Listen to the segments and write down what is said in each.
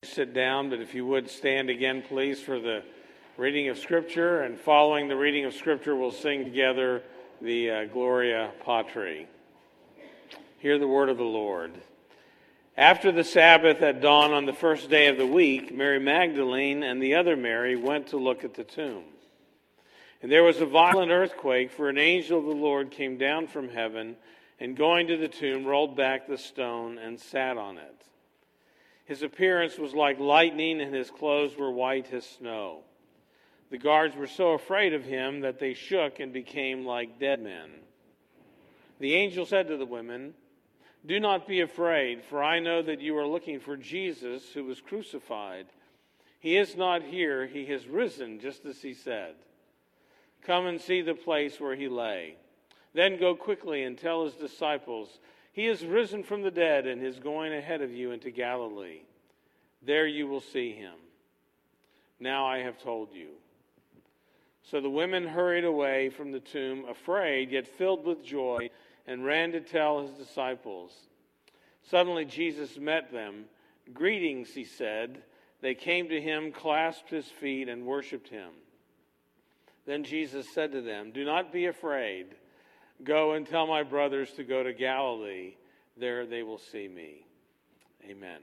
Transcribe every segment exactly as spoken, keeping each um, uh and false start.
Sit down, but if you would stand again, please, for the reading of Scripture. And following the reading of Scripture, we'll sing together the uh, Gloria Patri. Hear the word of the Lord. After the Sabbath at dawn on the first day of the week, Mary Magdalene and the other Mary went to look at the tomb. And there was a violent earthquake, for an angel of the Lord came down from heaven, and going to the tomb, rolled back the stone and sat on it. His appearance was like lightning, and his clothes were white as snow. The guards were so afraid of him that they shook and became like dead men. The angel said to the women, "Do not be afraid, for I know that you are looking for Jesus who was crucified. He is not here, he has risen, just as he said. Come and see the place where he lay. Then go quickly and tell his disciples, he is risen from the dead and is going ahead of you into Galilee. There you will see him. Now I have told you." So the women hurried away from the tomb, afraid, yet filled with joy, and ran to tell his disciples. Suddenly Jesus met them. "Greetings," he said. They came to him, clasped his feet, and worshipped him. Then Jesus said to them, "Do not be afraid. Go and tell my brothers to go to Galilee. There they will see me." Amen.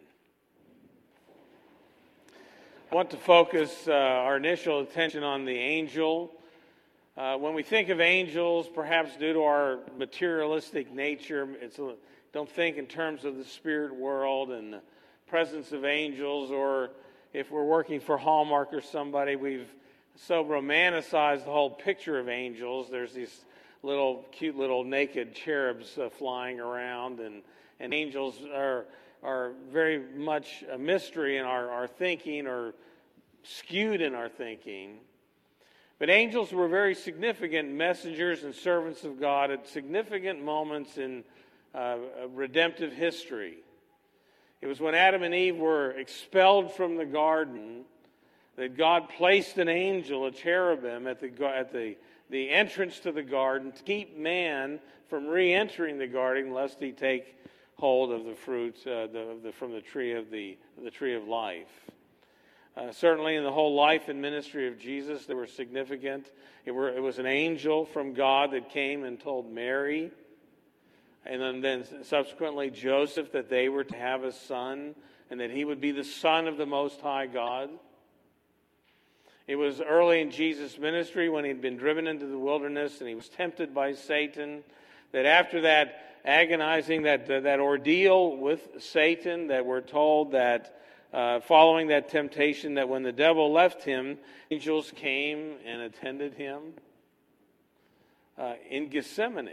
I want to focus uh, our initial attention on the angel. Uh, when we think of angels, perhaps due to our materialistic nature, it's a, don't think in terms of the spirit world and the presence of angels, or if we're working for Hallmark or somebody, we've so romanticized the whole picture of angels. There's these little cute little naked cherubs uh, flying around, and, and angels are are very much a mystery in our, our thinking, or skewed in our thinking. But angels were very significant messengers and servants of God at significant moments in uh, redemptive history. It was when Adam and Eve were expelled from the garden that God placed an angel, a cherubim, at the at the the entrance to the garden to keep man from re-entering the garden, lest he take hold of the fruit uh, the, the, from the tree of the the tree of life. Uh, certainly, in the whole life and ministry of Jesus, they were significant. It, were, it was an angel from God that came and told Mary, and then, then subsequently Joseph, that they were to have a son, and that he would be the Son of the Most High God. It was early in Jesus' ministry, when he'd been driven into the wilderness and he was tempted by Satan, that after that agonizing, that uh, that ordeal with Satan, that we're told that uh, following that temptation, that when the devil left him, angels came and attended him. Uh, in Gethsemane,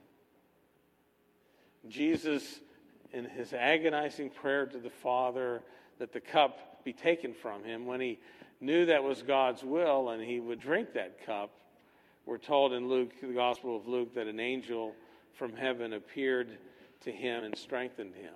Jesus, in his agonizing prayer to the Father that the cup be taken from him, when he knew that was God's will and he would drink that cup, we're told in Luke, the Gospel of Luke, that an angel from heaven appeared to him and strengthened him.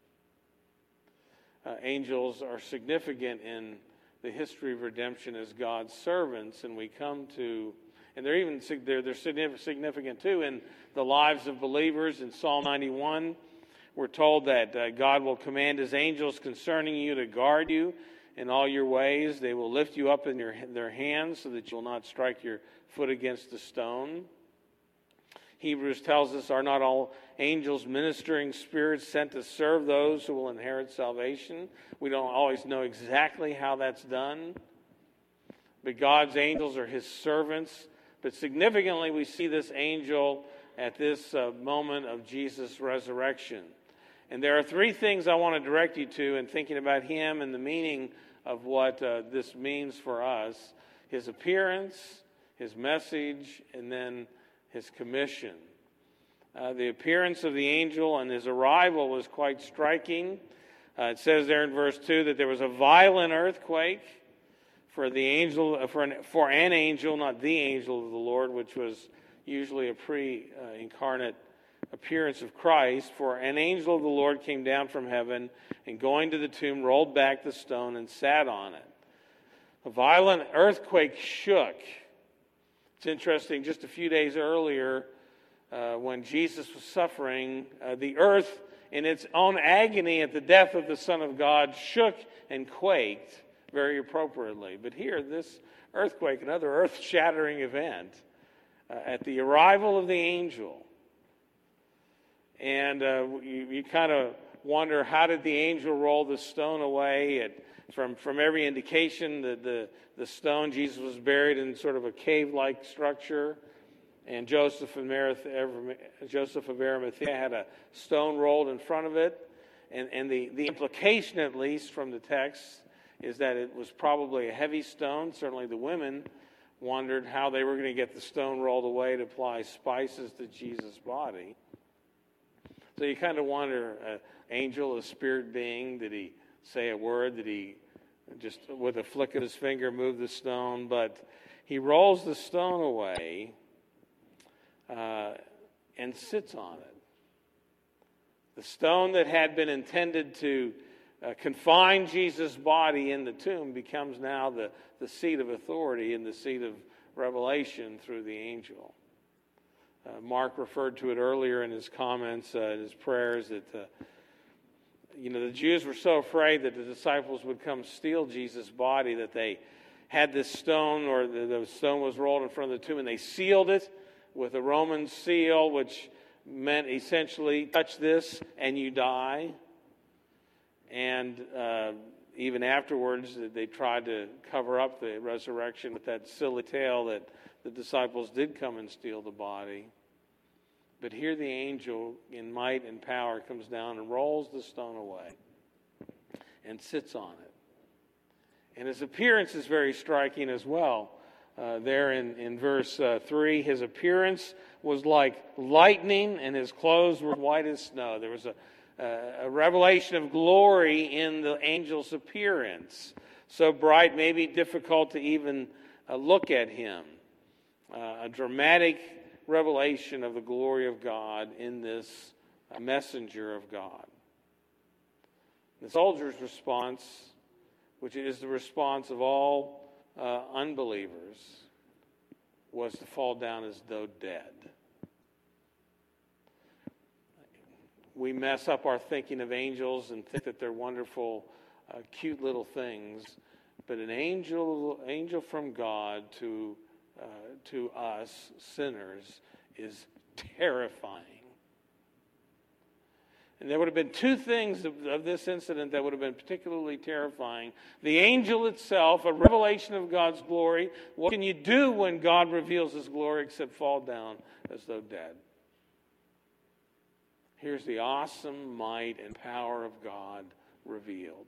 Uh, angels are significant in the history of redemption as God's servants, and we come to, and they're even they're, they're significant too in the lives of believers. In Psalm ninety-one, we're told that uh, God will command his angels concerning you to guard you in all your ways. They will lift you up in your, their hands so that you will not strike your foot against a stone. Hebrews tells us, are not all angels ministering spirits sent to serve those who will inherit salvation? We don't always know exactly how that's done, but God's angels are his servants. But significantly, we see this angel at this uh, moment of Jesus' resurrection. And there are three things I want to direct you to in thinking about him and the meaning of what uh, this means for us: his appearance, his message, and then his commission. Uh, the appearance of the angel and his arrival was quite striking. Uh, it says there in verse two that there was a violent earthquake for the angel, for an, for an angel, not the angel of the Lord, which was usually a pre-incarnate appearance of Christ. For an angel of the Lord came down from heaven, and going to the tomb, rolled back the stone and sat on it. A violent earthquake shook. It's interesting, just a few days earlier, uh, when Jesus was suffering, uh, the earth in its own agony at the death of the Son of God, shook and quaked very appropriately. But here, this earthquake, another earth-shattering event, uh, at the arrival of the angel. And uh, you, you kind of wonder, how did the angel roll the stone away? It, from, from every indication, the, the, the stone, Jesus was buried in sort of a cave-like structure. And Joseph of, Joseph of Arimathea had a stone rolled in front of it. And, and the, the implication, at least from the text, is that it was probably a heavy stone. Certainly the women wondered how they were going to get the stone rolled away to apply spices to Jesus' body. So you kind of wonder, uh, angel, a spirit being, did he say a word? Did he just, with a flick of his finger, move the stone? But he rolls the stone away uh, and sits on it. The stone that had been intended to uh, confine Jesus' body in the tomb becomes now the, the seat of authority and the seat of revelation through the angel. Uh, Mark referred to it earlier in his comments, uh, in his prayers, that uh, you know the Jews were so afraid that the disciples would come steal Jesus' body that they had this stone, or the, the stone was rolled in front of the tomb, and they sealed it with a Roman seal, which meant essentially, touch this and you die. And uh, even afterwards, they tried to cover up the resurrection with that silly tale that the disciples did come and steal the body. But here the angel, in might and power, comes down and rolls the stone away and sits on it. And his appearance is very striking as well. Uh, there in, in verse uh, three, his appearance was like lightning, and his clothes were white as snow. There was a, uh, a revelation of glory in the angel's appearance. So bright, maybe difficult to even uh, look at him. Uh, a dramatic revelation of the glory of God in this uh, messenger of God. The soldier's response, which is the response of all uh, unbelievers, was to fall down as though dead. We mess up our thinking of angels and think that they're wonderful, uh, cute little things, but an angel, angel from God to uh, to us sinners is terrifying. And there would have been two things of, of this incident that would have been particularly terrifying. The angel itself, a revelation of God's glory. What can you do when God reveals his glory except fall down as though dead? Here's the awesome might and power of God revealed.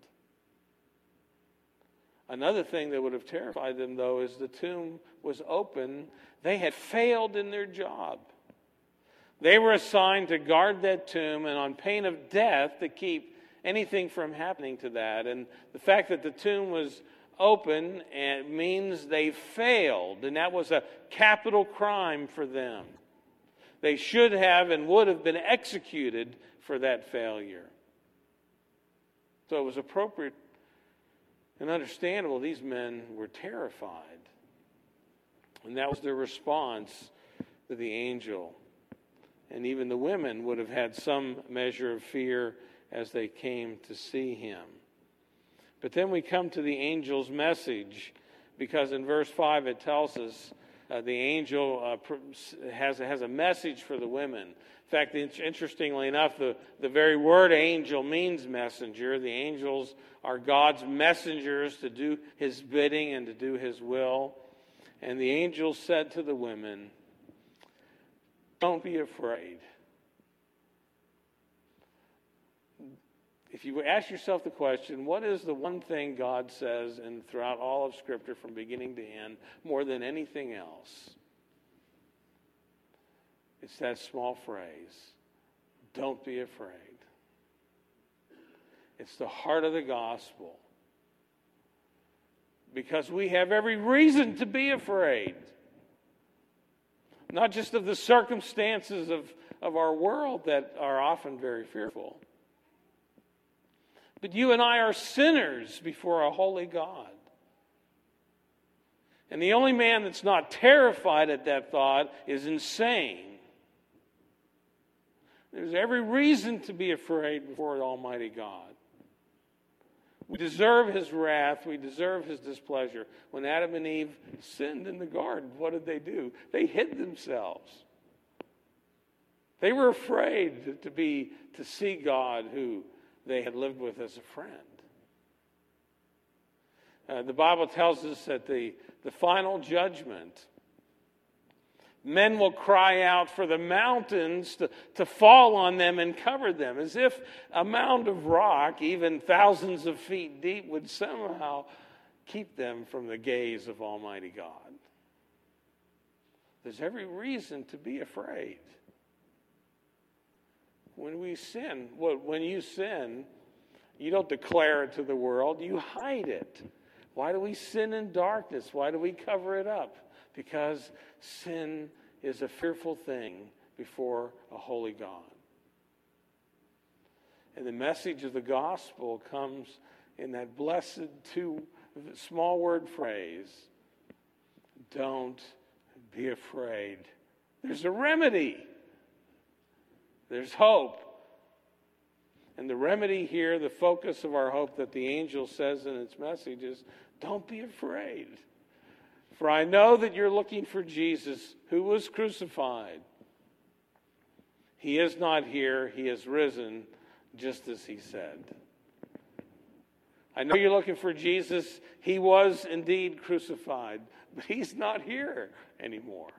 Another thing that would have terrified them, though, is the tomb was open. They had failed in their job. They were assigned to guard that tomb and on pain of death to keep anything from happening to that. And the fact that the tomb was open and means they failed, and that was a capital crime for them. They should have and would have been executed for that failure. So it was appropriate and understandable. These men were terrified. And that was their response to the angel. And even the women would have had some measure of fear as they came to see him. But then we come to the angel's message, because in verse five it tells us uh, the angel uh, has, has a message for the women. In fact, interestingly enough, the, the very word angel means messenger. The angels are God's messengers to do his bidding and to do his will. And the angel said to the women, "Don't be afraid." If you ask yourself the question, what is the one thing God says and throughout all of Scripture from beginning to end more than anything else? It's that small phrase, don't be afraid. It's the heart of the gospel. Because we have every reason to be afraid. Not just of the circumstances of, of our world that are often very fearful. But you and I are sinners before a holy God. And the only man that's not terrified at that thought is insane. There's every reason to be afraid before Almighty God. We deserve His wrath. We deserve His displeasure. When Adam and Eve sinned in the garden, what did they do? They hid themselves. They were afraid to be to see God, who they had lived with as a friend. Uh, the Bible tells us that the, the final judgment, men will cry out for the mountains to, to fall on them and cover them, as if a mound of rock, even thousands of feet deep, would somehow keep them from the gaze of Almighty God. There's every reason to be afraid. When we sin, when you sin, you don't declare it to the world, you hide it. Why do we sin in darkness? Why do we cover it up? Because sin is a fearful thing before a holy God. And the message of the gospel comes in that blessed two small word phrase, don't be afraid. There's a remedy. There's hope. And the remedy here, the focus of our hope that the angel says in its message is, don't be afraid. For I know that you're looking for Jesus, who was crucified. He is not here. He is risen, just as he said. I know you're looking for Jesus. He was indeed crucified, but he's not here anymore.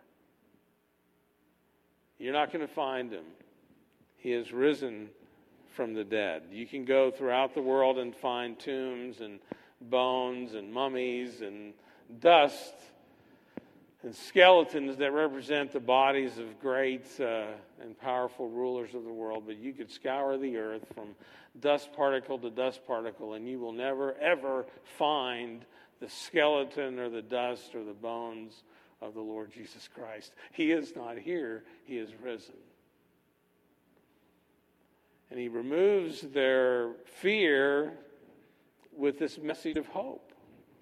You're not going to find him. He is risen from the dead. You can go throughout the world and find tombs and bones and mummies and dust and skeletons that represent the bodies of great uh, and powerful rulers of the world. But you could scour the earth from dust particle to dust particle, and you will never, ever find the skeleton or the dust or the bones of the Lord Jesus Christ. He is not here. He is risen. And he removes their fear with this message of hope.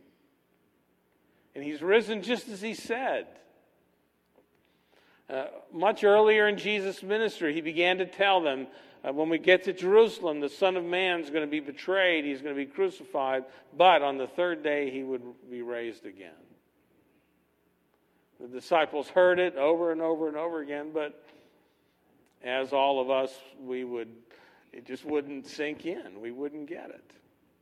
And he's risen just as he said. Uh, much earlier in Jesus' ministry, he began to tell them, uh, when we get to Jerusalem, the Son of Man is going to be betrayed, he's going to be crucified, but on the third day he would be raised again. The disciples heard it over and over and over again, but as all of us, we would, it just wouldn't sink in. We wouldn't get it.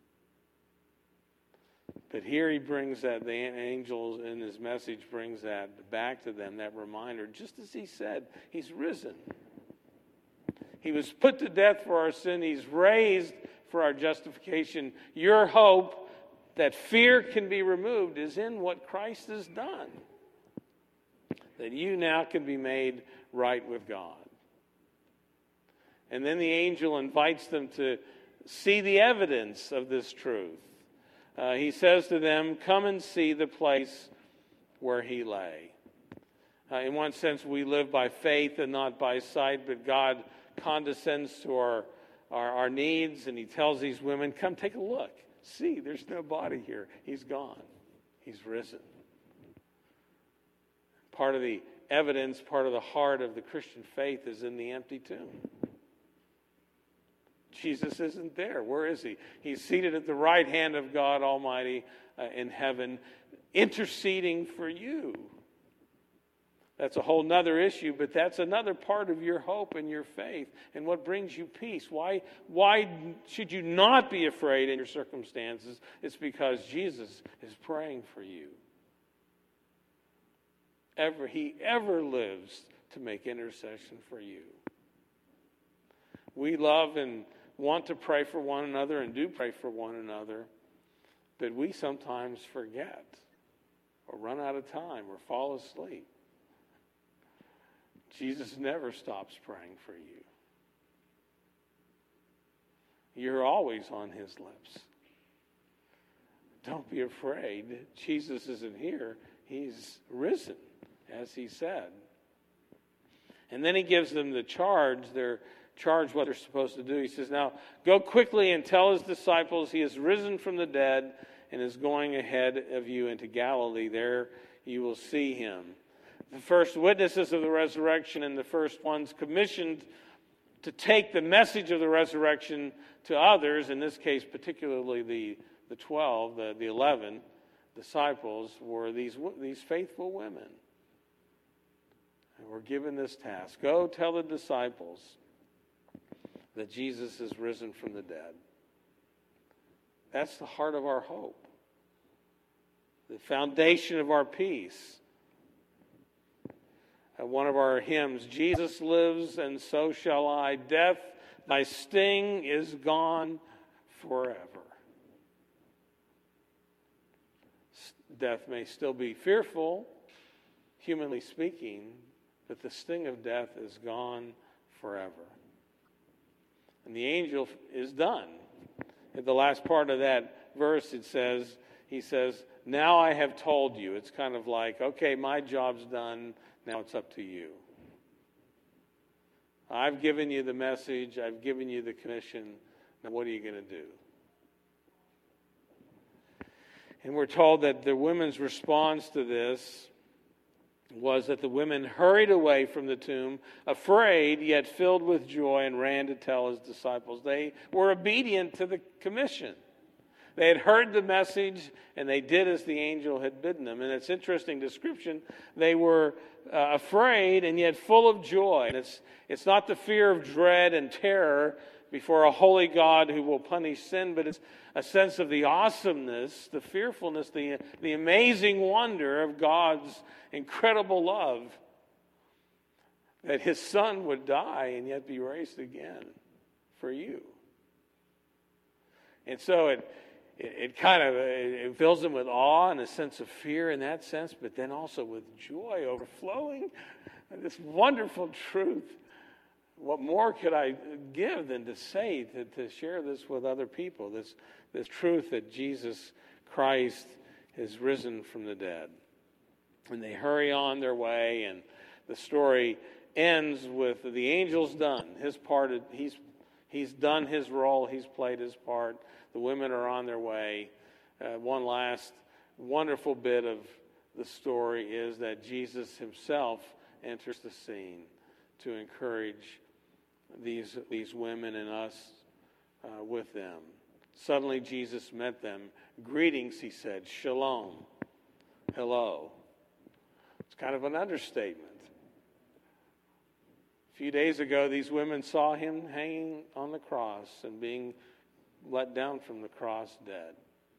But here he brings that, the angel in his message brings that back to them, that reminder, just as he said, he's risen. He was put to death for our sin. He's raised for our justification. Your hope that fear can be removed is in what Christ has done. That you now can be made right with God. And then the angel invites them to see the evidence of this truth. Uh, he says to them, come and see the place where he lay. Uh, in one sense, we live by faith and not by sight, but God condescends to our, our, our needs, and he tells these women, come take a look. See, there's no body here. He's gone. He's risen. Part of the evidence, part of the heart of the Christian faith is in the empty tomb. Jesus isn't there. Where is he? He's seated at the right hand of God Almighty uh, in heaven, interceding for you. That's a whole nother issue, but that's another part of your hope and your faith and what brings you peace. Why, why should you not be afraid in your circumstances? It's because Jesus is praying for you. Ever, he ever lives to make intercession for you. We love and want to pray for one another and do pray for one another, but we sometimes forget or run out of time or fall asleep. Jesus never stops praying for you. You're always on his lips. Don't be afraid. Jesus isn't here. He's risen, as he said. And then he gives them the charge. They're charged what they're supposed to do. He says, now go quickly and tell his disciples he is risen from the dead and is going ahead of you into Galilee. There you will see him. The first witnesses of the resurrection and the first ones commissioned to take the message of the resurrection to others, in this case particularly the, the twelve, the, the eleven disciples, were these, these faithful women. And we're given this task. Go tell the disciples that Jesus is risen from the dead. That's the heart of our hope. The foundation of our peace. Uh, one of our hymns, Jesus lives and so shall I. Death, thy sting is gone forever. Death may still be fearful, humanly speaking, but the sting of death is gone forever. And the angel is done. At the last part of that verse, it says, he says, now I have told you. It's kind of like, okay, my job's done. Now it's up to you. I've given you the message. I've given you the commission. Now what are you going to do? And we're told that the women's response to this was that the women hurried away from the tomb, afraid yet filled with joy, and ran to tell his disciples. They were obedient to the commission. They had heard the message, and they did as the angel had bidden them. And it's an interesting description. They were uh, afraid and yet full of joy. And it's, it's not the fear of dread and terror before a holy God who will punish sin, but it's a sense of the awesomeness, the fearfulness, the, the amazing wonder of God's incredible love, that his son would die and yet be raised again for you. And so it it, it kind of it fills them with awe and a sense of fear in that sense, but then also with joy overflowing, and this wonderful truth. What more could I give than to say, to, to share this with other people, this, this truth that Jesus Christ is risen from the dead. And they hurry on their way, and the story ends with the angel's done. His part, he's, he's done his role, he's played his part. The women are on their way. Uh, one last wonderful bit of the story is that Jesus himself enters the scene to encourage these, these women and us uh, with them. Suddenly Jesus met them. Greetings, he said. Shalom. Hello. It's kind of an understatement. A few days ago, these women saw him hanging on the cross and being let down from the cross dead.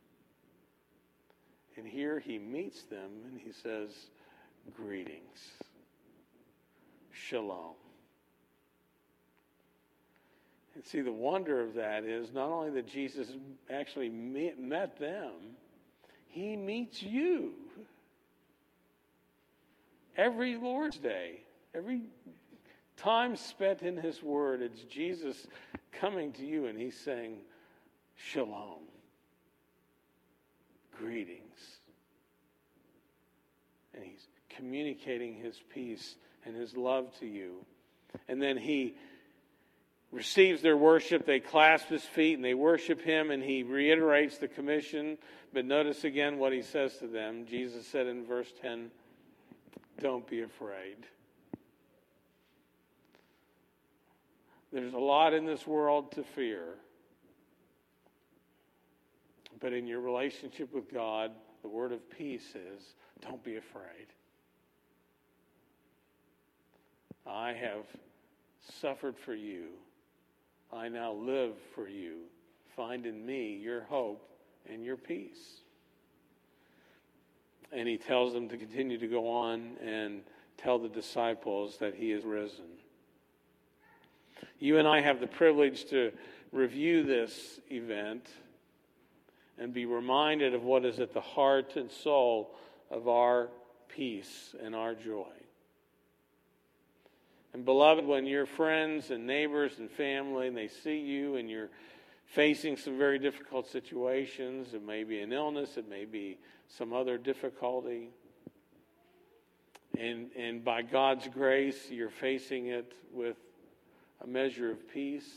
And here he meets them and he says, greetings. Shalom. And see, the wonder of that is not only that Jesus actually met them, he meets you. Every Lord's Day, every time spent in his word, it's Jesus coming to you and he's saying, Shalom. Greetings. And he's communicating his peace and his love to you. And then he receives their worship. They clasp his feet and they worship him, and he reiterates the commission. But notice again what he says to them. Jesus said in verse ten, don't be afraid. There's a lot in this world to fear. But in your relationship with God, the word of peace is, don't be afraid. I have suffered for you. I now live for you. Find in me your hope and your peace. And he tells them to continue to go on and tell the disciples that he is risen. You and I have the privilege to review this event and be reminded of what is at the heart and soul of our peace and our joy. And beloved, when your friends and neighbors and family, and they see you and you're facing some very difficult situations, it may be an illness, it may be some other difficulty, and, and by God's grace, you're facing it with a measure of peace,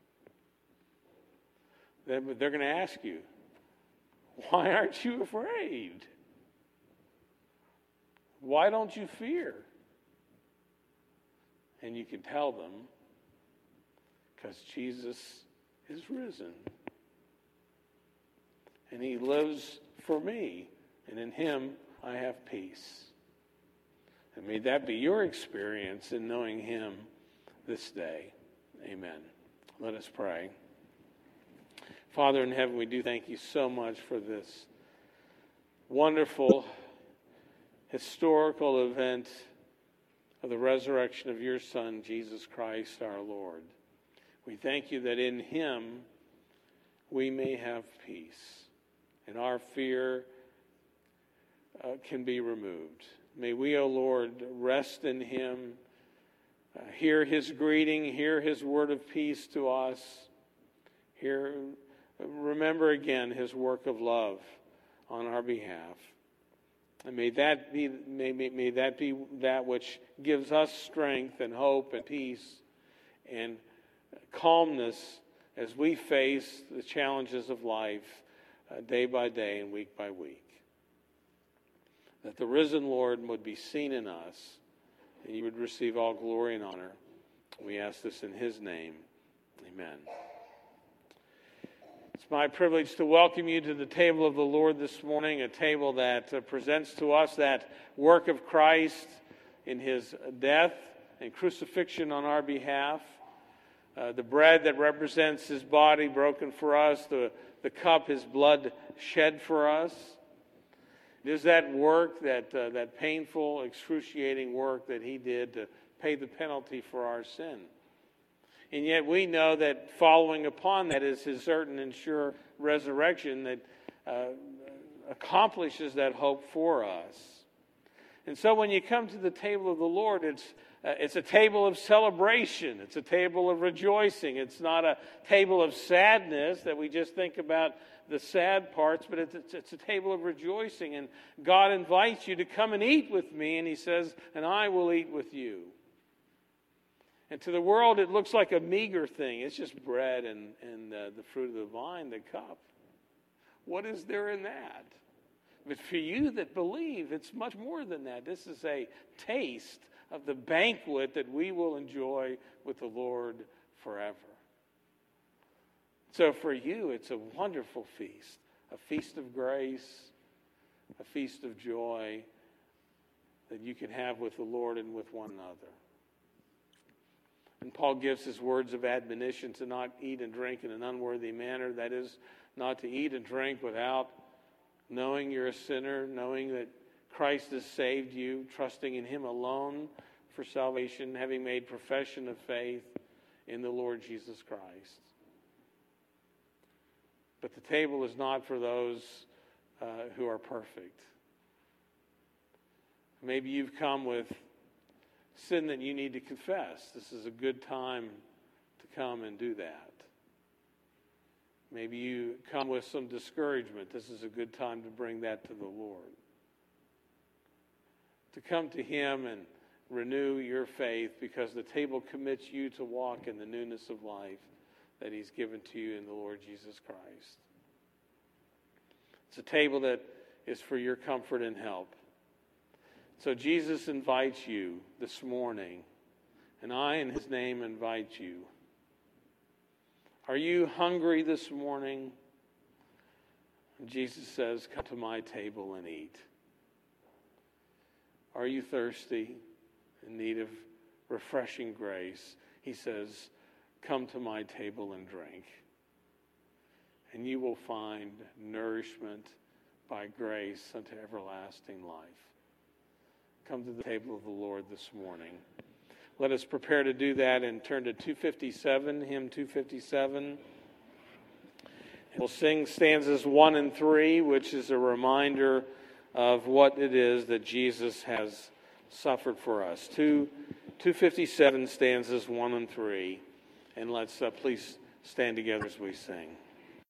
then they're going to ask you, why aren't you afraid? Why don't you fear? And you can tell them, because Jesus is risen. And he lives for me, and in him I have peace. And may that be your experience in knowing him this day. Amen. Let us pray. Father in heaven, we do thank you so much for this wonderful historical event of the resurrection of your Son, Jesus Christ our Lord. We thank you that in him we may have peace, and our fear uh, can be removed. May we, O Lord, rest in him, uh, hear his greeting, hear his word of peace to us, hear, remember again his work of love on our behalf. And may that be may, may, may that be that which gives us strength and hope and peace and calmness as we face the challenges of life uh, day by day and week by week. That the risen Lord would be seen in us, and you would receive all glory and honor. We ask this in his name. Amen. It's my privilege to welcome you to the table of the Lord this morning, a table that uh, presents to us that work of Christ in his death and crucifixion on our behalf. Uh, the bread that represents his body broken for us, the, the cup, his blood shed for us. It is that work, that uh, that painful, excruciating work that he did to pay the penalty for our sin. And yet we know that following upon that is his certain and sure resurrection that uh, accomplishes that hope for us. And so when you come to the table of the Lord, it's uh, it's a table of celebration. It's a table of rejoicing. It's not a table of sadness that we just think about the sad parts, but it's, it's, it's a table of rejoicing. And God invites you to come and eat with me, and he says, and I will eat with you. And to the world, it looks like a meager thing. It's just bread and, and uh, the fruit of the vine, the cup. What is there in that? But for you that believe, it's much more than that. This is a taste of the banquet that we will enjoy with the Lord forever. So for you, it's a wonderful feast, a feast of grace, a feast of joy that you can have with the Lord and with one another. And Paul gives his words of admonition to not eat and drink in an unworthy manner. That is, not to eat and drink without knowing you're a sinner, knowing that Christ has saved you, trusting in him alone for salvation, having made profession of faith in the Lord Jesus Christ. But the table is not for those uh, who are perfect. Maybe you've come with sin that you need to confess. This is a good time to come and do that. Maybe you come with some discouragement. This is a good time to bring that to the Lord. To come to him and renew your faith, because the table commits you to walk in the newness of life that he's given to you in the Lord Jesus Christ. It's a table that is for your comfort and help. So Jesus invites you this morning, and I in his name invite you. Are you hungry this morning? Jesus says, come to my table and eat. Are you thirsty, in need of refreshing grace? He says, come to my table and drink. And you will find nourishment by grace unto everlasting life. Come to the table of the Lord this morning. Let us prepare to do that and turn to two fifty-seven, hymn two fifty-seven. We'll sing stanzas one and three, which is a reminder of what it is that Jesus has suffered for us. Two, two fifty-seven stanzas one and three. And let's uh, please stand together as we sing.